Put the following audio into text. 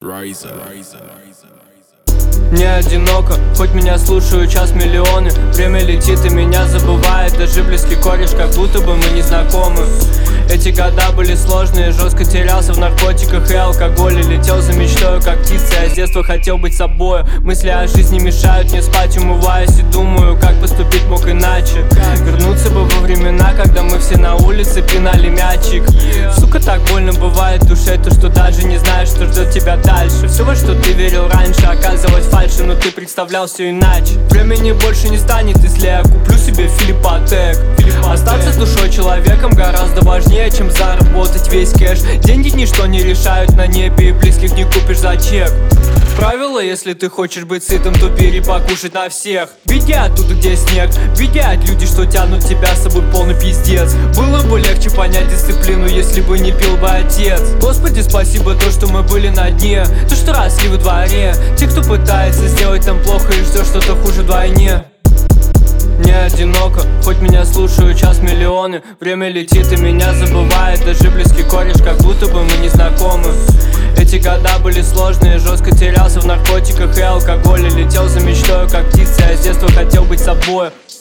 Не одиноко, хоть меня слушают час миллионы. Время летит и меня забывает даже близкий кореш, как будто бы мы не знакомы. Эти года были сложные, жестко терялся в наркотиках и алкоголе. Летел за мечтой, как птица, я с детства хотел быть собой. Мысли о жизни мешают мне спать, умываюсь и думаю, как поступить мог иначе. Вернуться бы во времена, когда мы все на улице пинали мячик. Сука, так больно бывает в душе, то что даже не знаешь, что ждет тебя дальше. Все, во что ты верил раньше, оказалось фальшью, но ты представлял все иначе. Времени больше не станет, если я куплю себе Филиппотек. Остаться с душой человеком гораздо важнее, чем заработать весь кэш. Деньги ничто не решают на небе, и близких не купишь за чек. Правило, если ты хочешь быть сытым, то бери покушать на всех. Беги оттуда, где снег, беги от людей, что тянут тебя с собой полный пиздец. Было бы легче понять дисциплину, если бы не пил бы отец. Господи, спасибо то, что мы были на дне, то, что росли во дворе. Те, кто пытается сделать там плохо и ждет что-то хуже вдвойне. Не одиноко, хоть меня слушают час миллионы. Время летит и меня забывает даже близкий кореш, как будто бы мы не знакомы. Эти года были сложные, жестко терялся в наркотиках и алкоголе. Летел за мечтой, как птица, я с детства хотел быть собой.